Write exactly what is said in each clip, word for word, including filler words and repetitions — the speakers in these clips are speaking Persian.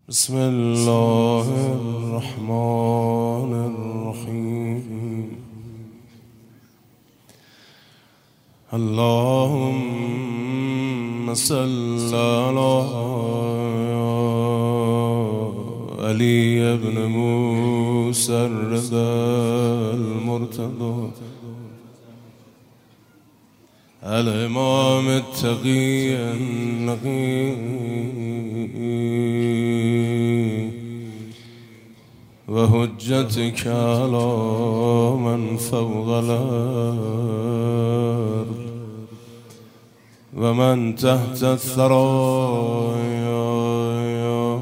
بسم الله الرحمن الرحیم. اللهم صل على علی ابن موسی الرضا المرتضى الامام التقی النقی و حجتک علی من فوق الارض و من تحت الثریا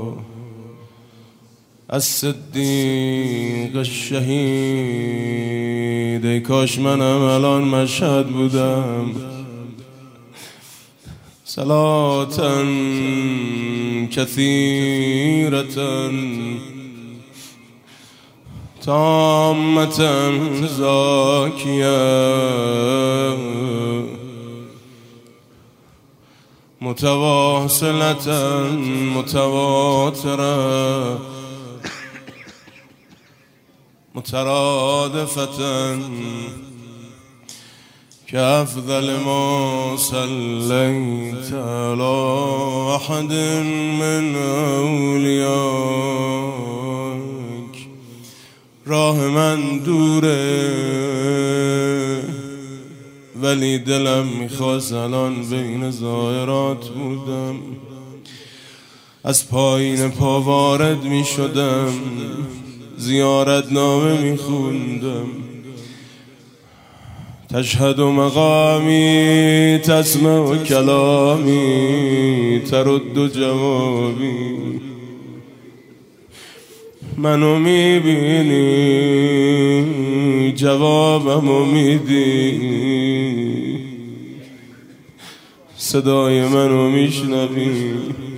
الصدیق الشهید. ای کاش منم الان مشهد بودم. صلاة کثیرة تامة زاکیه متواصلة متواترة مترادفة كأفضل ما صليت على أحد من أوليائك. راه من دوره ولی دلم میخواست الان بین ظاهرات بودم. از پایین پا وارد میشدم، زیارت نامه میخوندم. تشهد مقامی تسمع کلامی ترد جوابی. منو میبینی جوابمو میدی، صدای منو میشنوی.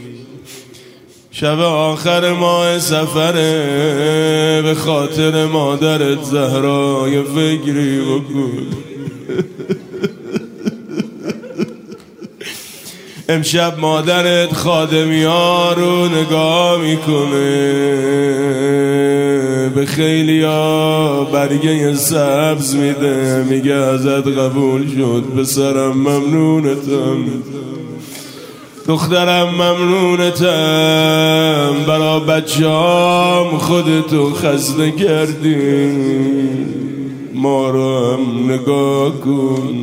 شب آخر ماه سفره، به خاطر مادرت زهرا یه فکری بکن. امشب مادرت خادمی ها رو نگاه میکنه، به خیلی ها برگه سبز میده، میگه ازت قبول شد پسرم، ممنونتم دخترم، ممنونتم. برا بچه‌ام خودتو خسته کردی، ما رو هم نگاه کن.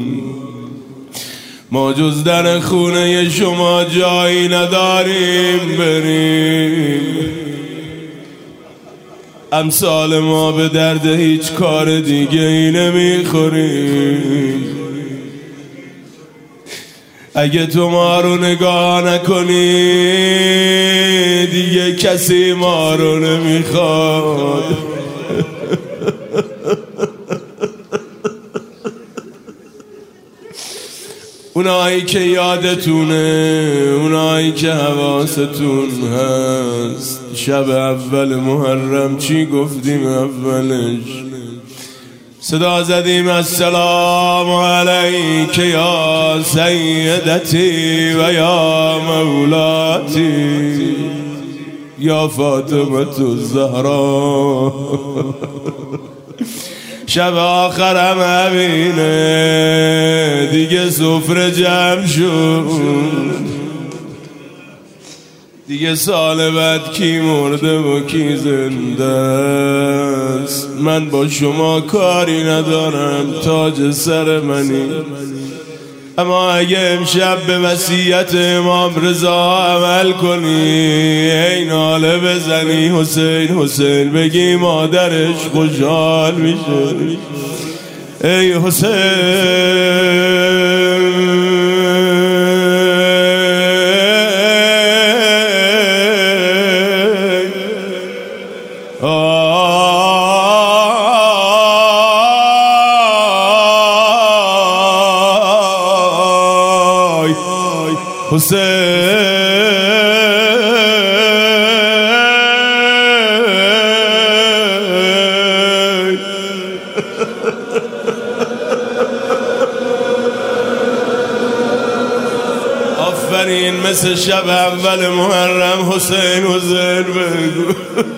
ما جز در خونه شما جایی نداریم بریم. امثال ما به درد هیچ کار دیگه ای نمیخوریم. اگه تو ما رو نگاه نکنی دیگه کسی ما رو نمیخواد. اونایی که یادتونه، اونایی که حواستون هست، شب اول محرم چی گفتیم اولش؟ صدا زدیم السلام علیک یا سیدتی و یا مولاتی یا فاطمه الزهرا. شب آخرم همینه دیگه، سفره جمع شد دیگه. سال بعد کی مرده و کی زنده است؟ من با شما کاری ندارم، تاج سر منی. اما اگه امشب به وصیت امام رضا عمل کنی، ای ناله بزنی حسین حسین بگی، مادرش خوشحال میشه. ای حسین حسین آفرین مثل شب اول محرم حسین حسین بگو.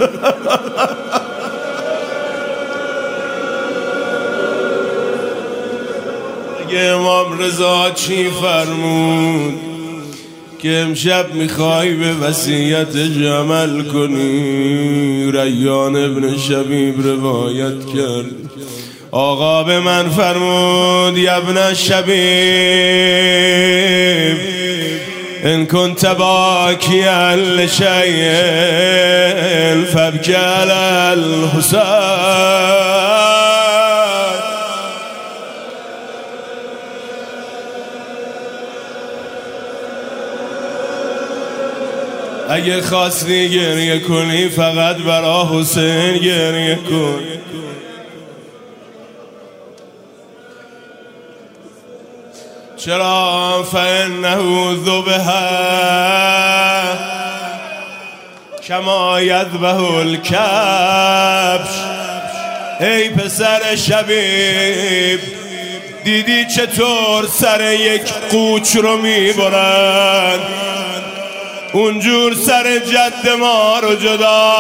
اگه امام رضا چی فرمود که امشب میخوای به وصیت عمل کنی، ریان ابن شبیب روایت کرد. آقا به من فرمود یا ابن شبیب ان كنت باکیا لشیء فابکی علی الحسین. اگه خواستی گریه کنی فقط برا حسین گریه کن. چرا؟ فانه ذبح کما یذبح الکبش. ای پسر شبیب، دیدی چطور سر یک قوچ رو میبرن؟ اونجور سر جد ما رو جدا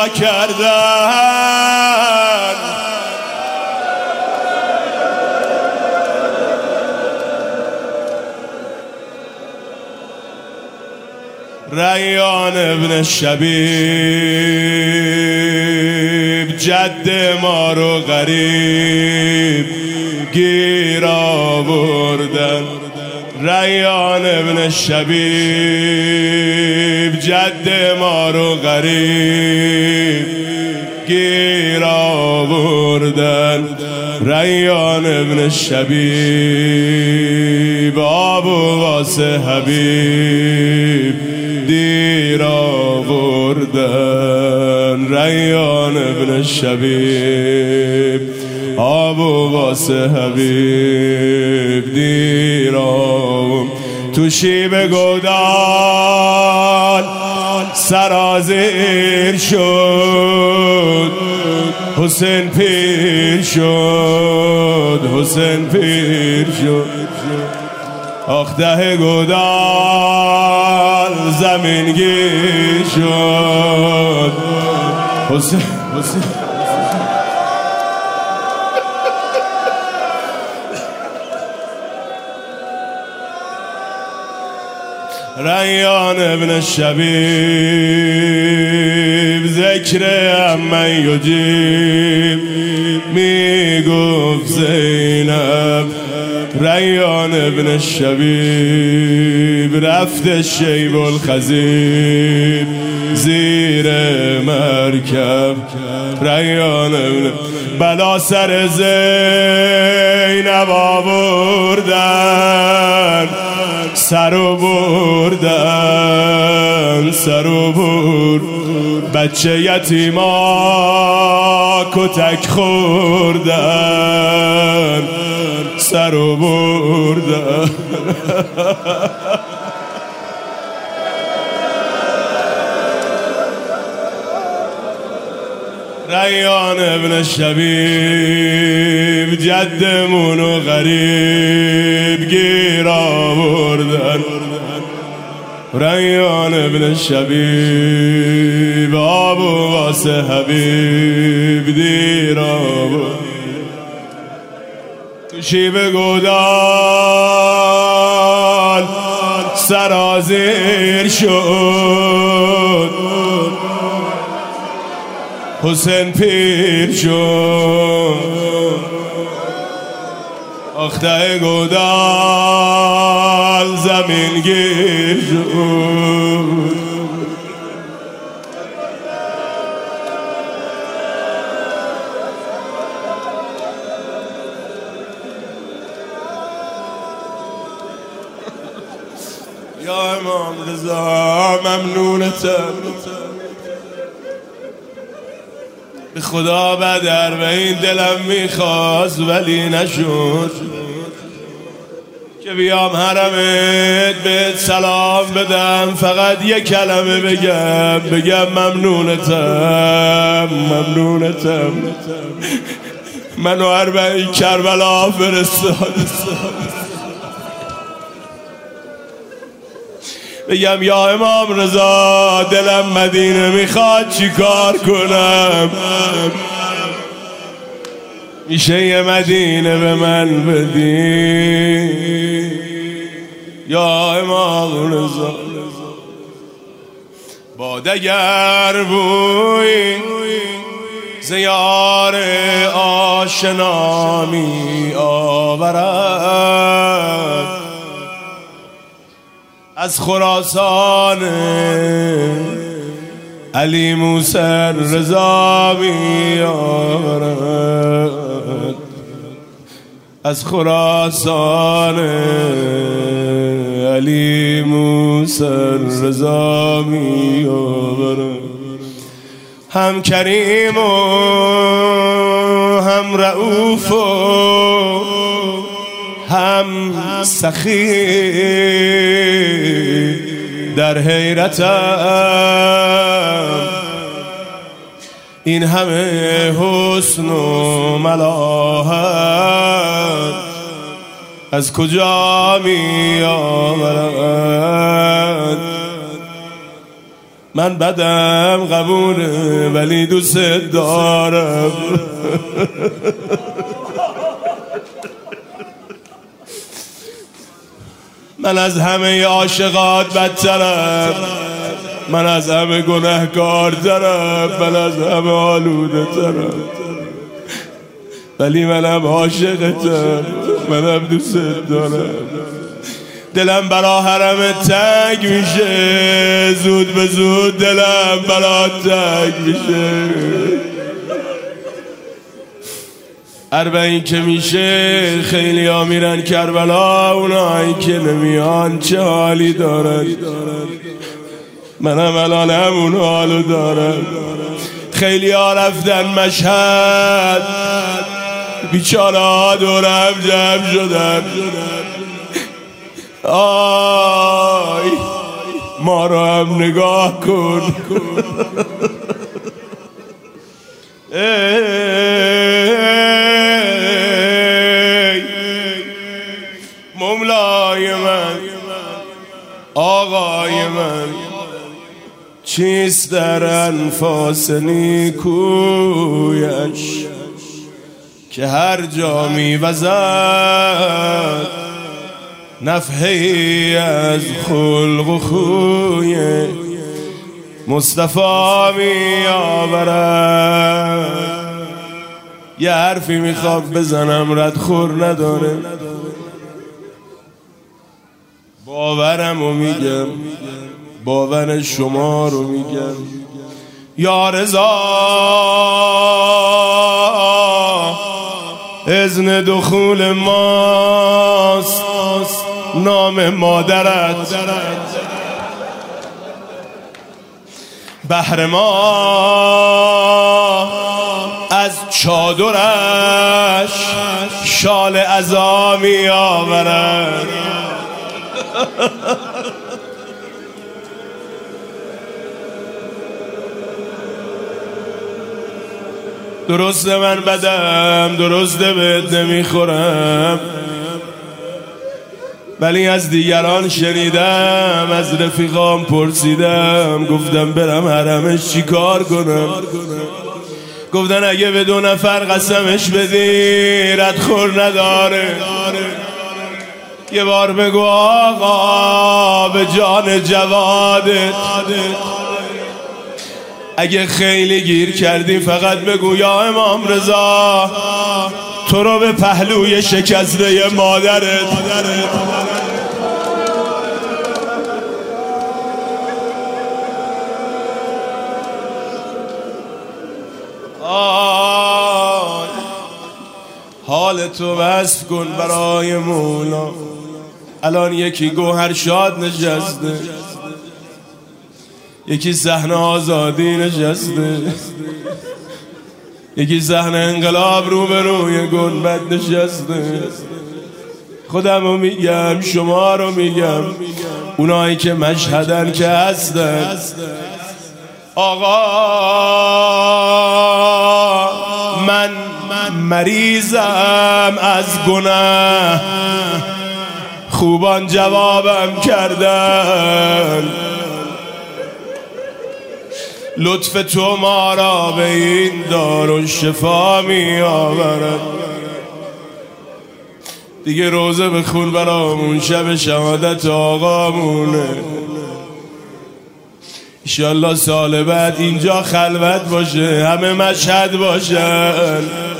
کردن. ریان ابن شبیب جد ما رو غریب گیر آوردن. ریان ابن شبیب جد ما رو غریب گیر آوردن. ریان ابن شبیب آب و واسه حبیب دیر آوردن. ریان ابن شبیب آب و واسه حبیب دیر آوردن. تو شیب گودال سرازیر شد، حسین پیر شد، حسین پیر شد. آخته گودال زمین گیر شد، حسین حسین ریان ابن شبیب ذکر من یجیب میگفت زینب. ریان ابن شبیب رفت شیب الخزیب زیر مرکب. ریان ابن بلا سر زینب آوردن، سر و بردن، سر و برد. بچه یتیما کتک خوردن، سر و بردن. ریان ابن شبیب جدمونو غریب گیر آوردن. ریان ابن شبیب آب و واسه حبیب دیر آورد. تو شیب گودال سرازیر شد، حسین پیر شد. آخته گودال زمین گیر شد. یا امام رضا ممنونتم، به خدا بدر به این دلم میخواست ولی نشد که بیام حرمت بهت سلام بدم، فقط یک کلمه بگم بگم ممنونتم ممنونتم. منو اربعین کربلا فرستاد. بگم یا امام رضا دلم مدینه میخواد چی کار کنم؟ میشه یه مدینه به من بدی یا امام رضا؟ با دگر بوی زیار آشنا می آورد از خراسان علی موسی رضا می آورد از خراسان علی موسی رضا می آورد هم کریم و هم رؤوف و هم سخی در حیرتم این همه حسن و ملاحت از کجا می آورد؟ من بدم قبوله ولی دوست دارم من از همه عاشقات بدترم، من از همه گناهکارترم، من از همه آلوده ترم، ولی منم عاشقتم، منم دوست دارم. دلم برا حرم تنگ میشه، زود به زود دلم برا تنگ میشه. اربعین که میشه خیلی ها میرن کربلا، اونایی که نمیان چه حالی دارن؟ منم الان همون حالو دارم. خیلی ها رفتن مشهد، بیچاره ها دورم جمع شدن. آی ما رو هم نگاه کن. ای مولای من، آقای من، چیست در انفاس نیکویش که هر جا میوزد نفحی از خلق و خوی مصطفی می آورد. یه حرفی میخوام بزنم ردخور نداره، باورم رو میگم، باور شما رو میگم. یا رضا اذن دخول ماست، نام مادرت بهر ما از چادرش شال عزا می آورد. درسته من بدم، درسته بهت نمیخورم، ولی از دیگران شنیدم، از رفیقام پرسیدم، گفتم برم حرمش چی کار کنم؟ گفتن اگه به دو نفر قسمش بدی ردخور نداره. یه بار بگو آقا به جان جوادت، اگه خیلی گیر کردی فقط بگو یا امام رضا تو رو به پهلوی شکسته مادرت. آه حال تو وصف کن برای مولا. الان یکی گوهر شاد نشسته، یکی صحنه آزادی نشسته، یکی صحنه انقلاب رو به روی گنبد نشسته. خودم رو میگم، شما رو میگم، اونایی که مشهدن که هستن. آقا من مریضم از گناه، خوبان جوابم کردن لطف تو ما را به این دارالشفا می آورد. دیگه روزه بخون برامون، شب شهادت آقامونه. ایشالله سال بعد اینجا خلوت باشه، همه مشهد باشن،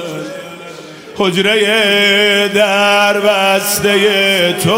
حجره در بسته تو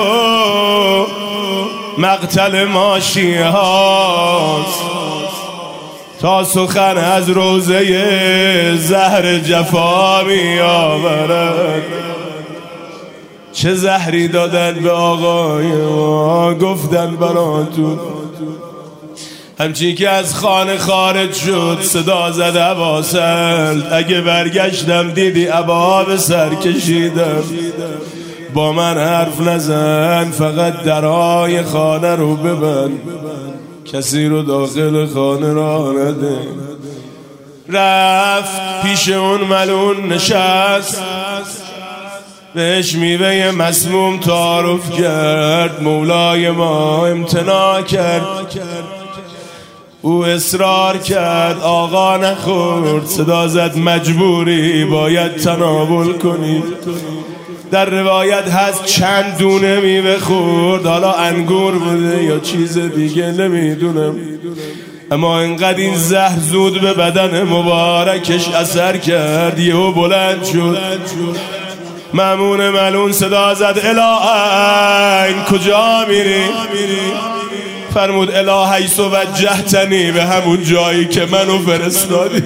مقتل ماشی هاست، تا سخن از روزه زهر جفا می آورد. چه زهری دادن به آقای ما، گفتن براتون. همچین که از خانه خارج شد صدا زد عباسل، اگه برگشتم دیدی عبا به سر کشیدم. با من حرف نزن، فقط درای خانه رو ببند، کسی رو داخل خانه را نده. رفت پیش اون ملون نشست، بهش میوه مسموم تعارف کرد. مولای ما امتناع کرد، او اصرار کرد، آقا نخورد. صدا زد مجبوری باید تناول کنی. در روایت هست چند دونه میوه خورد، حالا انگور بوده یا چیز دیگه نمیدونم، اما انقدر این زهر زود به بدن مبارکش اثر کرد، یهو بلند شد. مأمون ملون صدا زد الهین کجا میری؟ فرمود اله حیث وجهتنی، به همون جایی که منو فرستادی.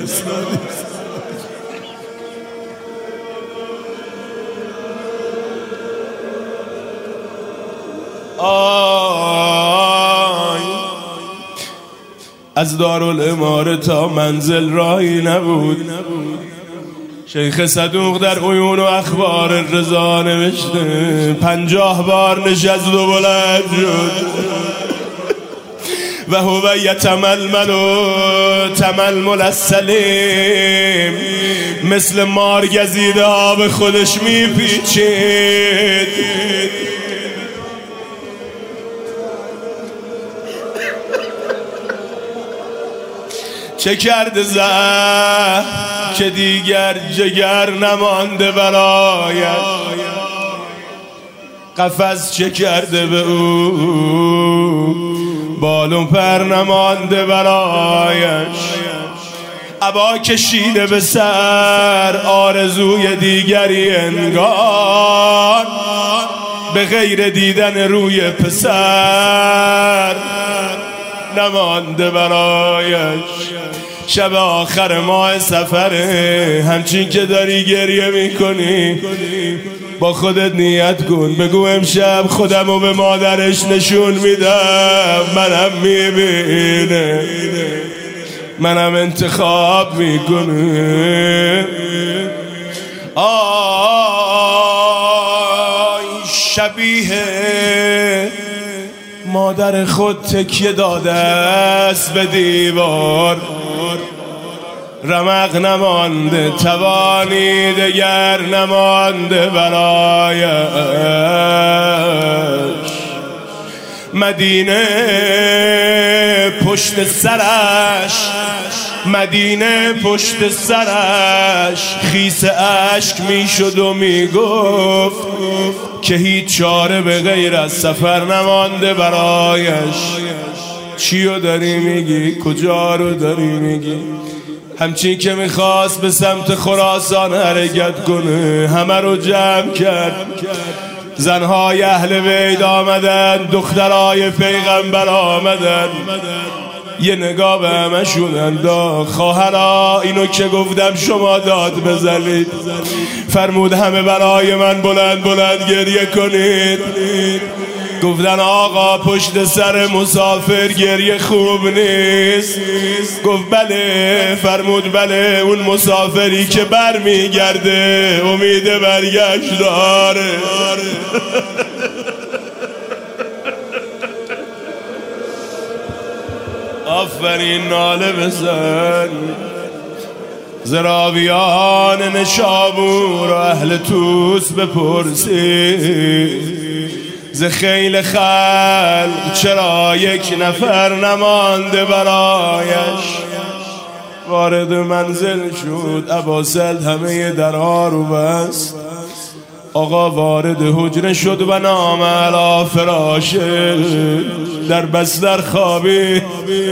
آی از دارالاماره تا منزل راهی نبود. شیخ صدوق در عیون و اخبار رضا نوشته پنجاه بار نشست و بلند شد و هو یتململ و تململ السلیم، مثل مار گزیده ها به خودش میپیچید. چه کرده زهر که دیگر جگر نمانده برایش، قفس چه کرده به او بالون پر نمانده برایش. عبا کشیده به سر آرزوی دیگری انگار، به غیر دیدن روی پسر نمانده برایش. شب آخر ماه سفره، همچین که داری گریه میکنی با خودت نیت کن، بگو امشب خودمو به مادرش نشون میدم، منم میبینه، منم انتخاب میکنه. آی شبیه مادر خود تکیه داده است به دیوار، رمق نمانده، توانی دگر نمانده برایش. مدینه پشت سرش، مدینه پشت سرش خیس اشک میشد و میگفت که هیچ چاره به غیر از سفر نمانده برایش. چیو داری میگی؟ کجا رو داری میگی؟ همچین که میخواست به سمت خراسان حرکت کنه، همه رو جمع کرد. زنهای اهل بیت آمدن، دخترای پیغمبر آمدن، یه نگاه به همه شون انداخت. خواهرا اینو که گفتم شما داد بزنید. فرمود همه برای من بلند بلند گریه کنید. گفتن آقا پشت سر مسافر گریه خوب نیست. گفت بله. فرمود بله، اون مسافری که بر میگرده امید برگشت داره. آفرین ناله بزن زراویان نشابور و اهل توس بپرسی، ز خیل خلق چرا یک نفر نمانده برایش. وارد منزل شد اباسل همه درها رو بست. آقا وارد حجره شد و نام علا فراشه در بستر خوابید.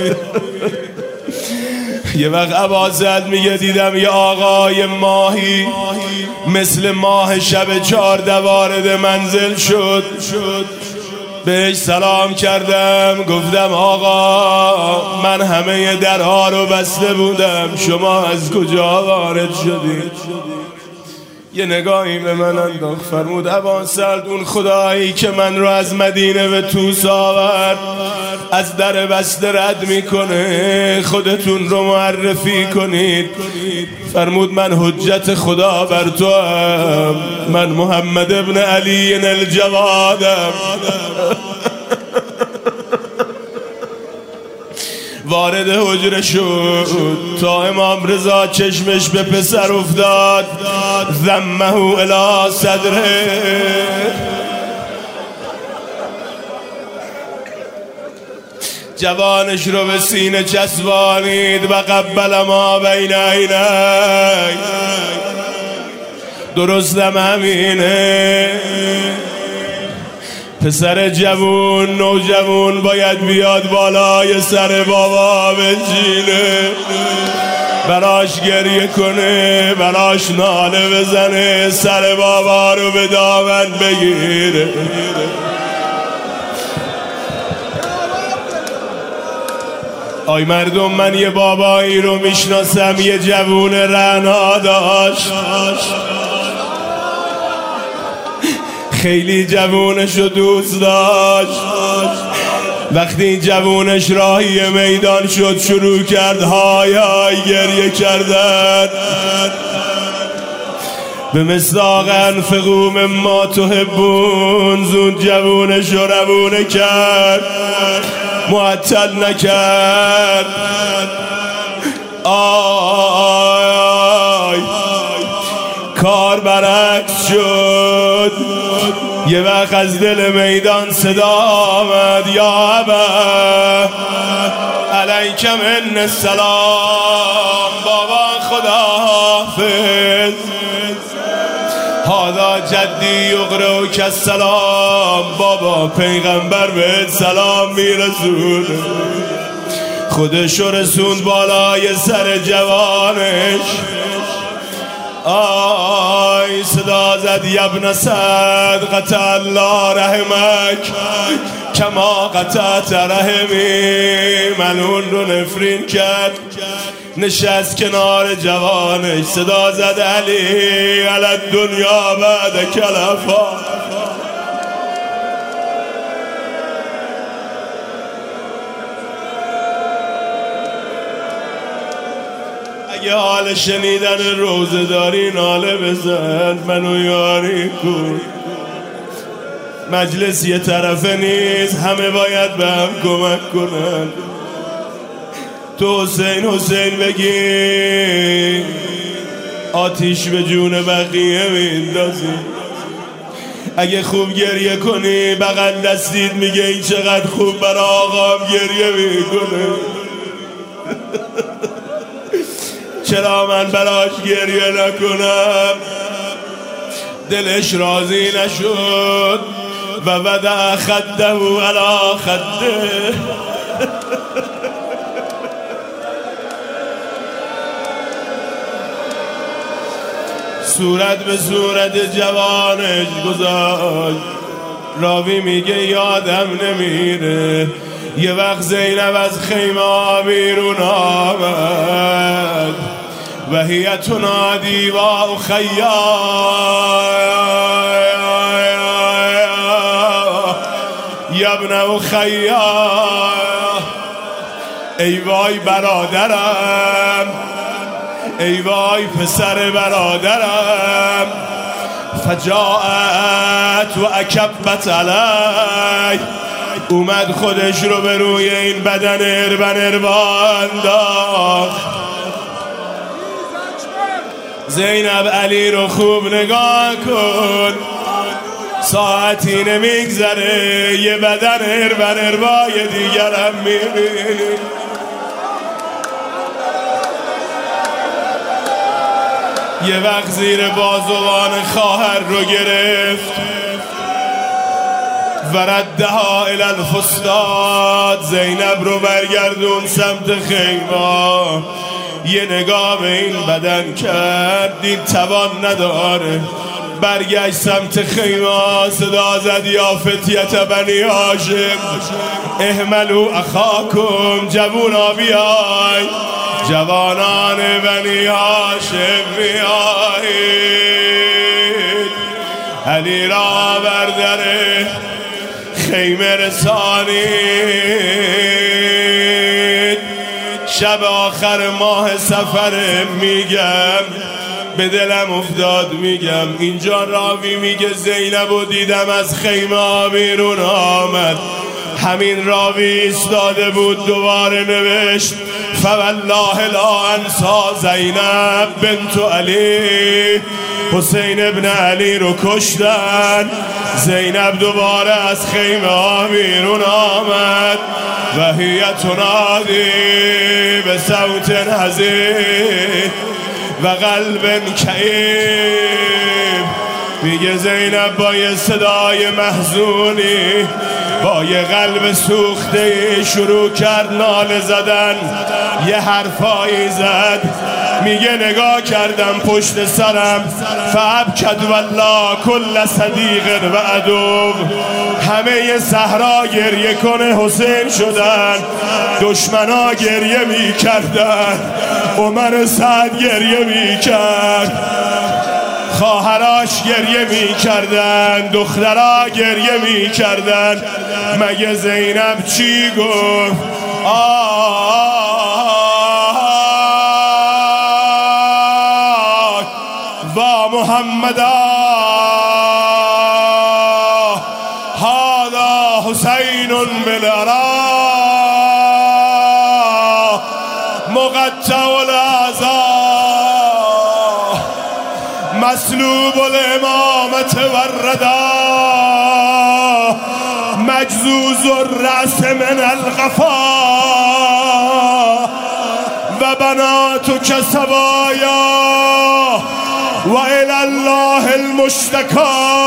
یه وقت اباسل میگه دیدم یه آقای ماهی مثل ماه شب چارده وارد منزل شد. بهش سلام کردم گفتم آقا من همه درها رو بسته بودم، شما از کجا وارد شدید؟ یه نگاهی به من انداخت فرمود اباسل اون خدایی که من رو از مدینه به توس آورد از در بسته رد میکنه، خودتون رو معرفی کنید. فرمود من حجت خدا بر تو هم، من محمد ابن علی الجوادم. وارد حجره شد تا امام رضا چشمش به پسر افتاد. ضمه الی صدره، جوانش رو به سینه چسبانید و قبل ما بین عینی. درستم همینه، پسر جوون نوجوون باید بیاد بالای سر بابا بنشینه، براش گریه کنه، براش ناله بزنه، سر بابا رو به دامن بگیره. آی مردم من یه بابایی رو میشناسم یه جوون رعنا داشت، خیلی جوونشو دوست داشت. وقتی جوونش راهی میدان شد شروع کرد های های گریه کردن. به مصداق انفقوا مما تحبون زود جوونش رو روونه کرد، معطل نکرد. آی کار برعکس شد. یه وقت از دل میدان صدا آمد یا ابا علیکم ان السلام، بابا خدا حافظ، هادا جدی یقرئک السلام، بابا پیغمبر بهت سلام میرسون. خودشو رسوند بالای سر جوانش. آی صدا زد یبن سعد قطع الله رحمک کما قطعت رحمی. ملعون رو نفرین کرد، نشست کنار جوانش، صدا زد علی علی دنیا بعد کلفا. اگه حال شنیدن روزه داری ناله بزن، منو یاری کن. مجلس یه طرفه نیست، همه باید به هم کمک کنن. تو حسین حسین بگی آتیش به جون بقیه میندازی. اگه خوب گریه کنی بغل دستید میگه این چقدر خوب برای آقام گریه میکنه. چرا من براش گریه نکنم؟ دلش راضی نشد و وضع خده علی خده. صورت به صورت جوانش گذاشت. راوی میگه یادم نمیره یه وقت زینب از خیمه بیرون آمد و هی تنادی و اخیا یبن اخیا، ای وای برادرم، ای وای پسر برادرم. فجاءت و اکبت علی، اومد خودش رو به روی این بدن اربن اربان انداخت. زینب علی رو خوب نگاه کن، ساعتی نمیگذره یه بدن هربن هربای دیگرم میبینی. یه وقت زیر بازوان خواهر رو گرفت و ردها الی الفستاد، زینب رو برگردون سمت خیمه. یه نگاه به این بدن کرد، دید توان نداره، برگشت سمت خیمه. صدا زد یا فتیت بنی هاشم احملوا اخاکم، جوونا بیای، جوانان بنی هاشم بیایید، علی را بر در خیمه رسانید. شب آخر ماه سفر میگم، به دلم افتاد میگم، اینجا راوی میگه زینب و دیدم از خیمه بیرون آمد. همین راوی ایستاده بود دوباره نوشت فوالله لا انسا زینب بنت علی، حسین ابن علی رو کشتن. زینب دوباره از خیمه ها بیرون آمد و هی تنادی به صوت حزین و قلب کئیب. میگه زینب با یه صدای محزونی، با یه قلب سوخته شروع کرد ناله زدن. یه حرفایی زد، میگه نگاه کردم پشت سرم، فابکد والله کل صدیق و عدو، همه صحرا گریه کنه حسین شدن، دشمنا گریه میکردن، عمر سعد گریه میکرد، خواهراش گریه می کردن، دخترها گریه می کردن. مگه زینب چی گفت؟ آه و محمد هذا حسین بالعراء مقطع الاعضاء مسلوب الامامت والردا مجزوز الرأس من القفا و بناتک سبایا و الی الله المشتکا.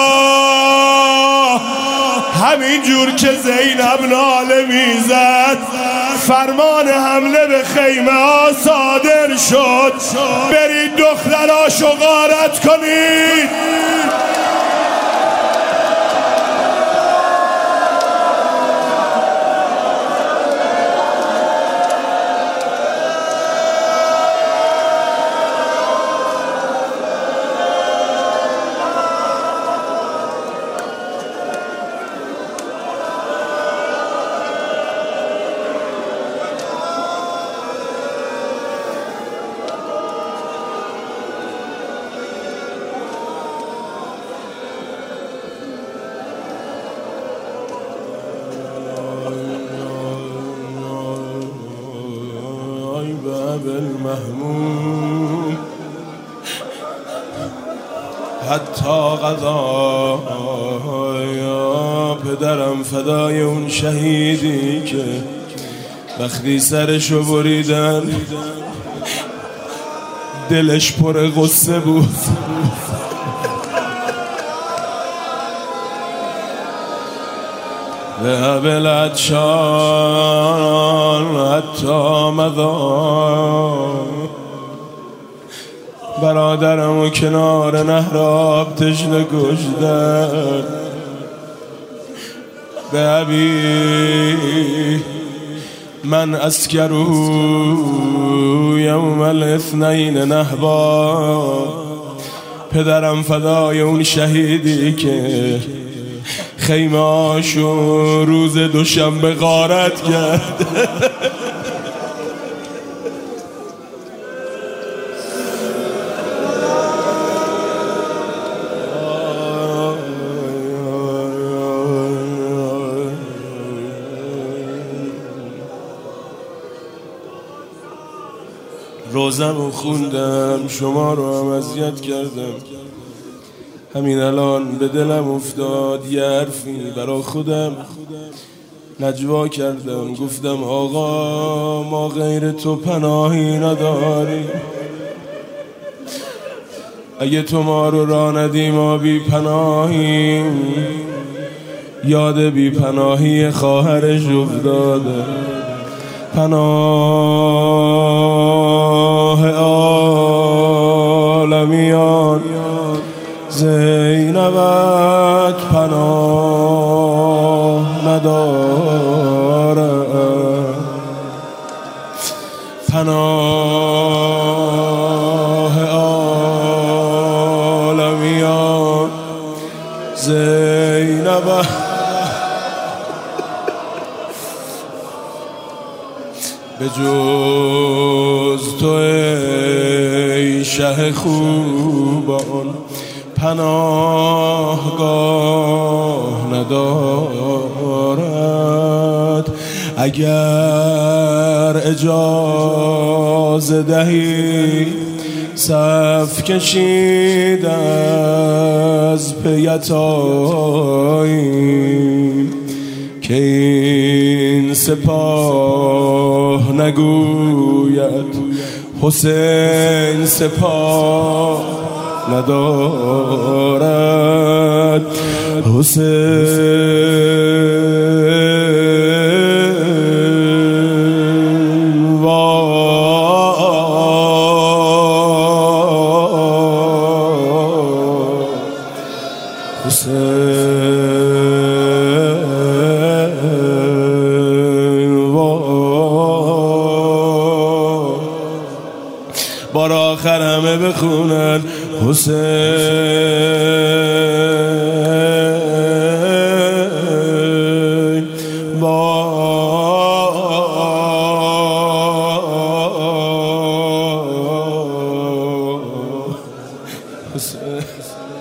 همین جور که زینب ناله میزد، فرمان حمله به خیمه ها صادر شد. برید دختراشو غارت کنید. بالمهموم حتی قضا. یا پدرم فدای اون شهیدی که وقتی سرشو بریدن دلش پر غصه بود. ذهب العطشان حتی مضا. برادرمو کنار نهر آب تشنه کشتن. به ابی من اسکرو یوم الاثنین نهبا. پدرم فدای اون شهیدی که خیمه‌اشو روز دوشنبه غارت کرد. روزم رو خوندم، شما رو هم اذیت کردم. همین الان به دلم افتاد یه حرفی برا خودم نجوا کردم، گفتم آقا ما غیر تو پناهی نداریم، اگه تو ما رو راه ندی ما بی پناهیم. یاد بی پناهی خواهرش افتاده، پناه عالمیان زینبت پناه نداره، پناه عالمیان زینبت به جز تو ای شه خوبان پناهگاه ندارد. اگر اجازه دهی صف کشید از پیتاییم که این سپاه نگوید حسین سپاه ندارد. حسین وای حسین وای بار آخر همه بخونن حسین وای حسین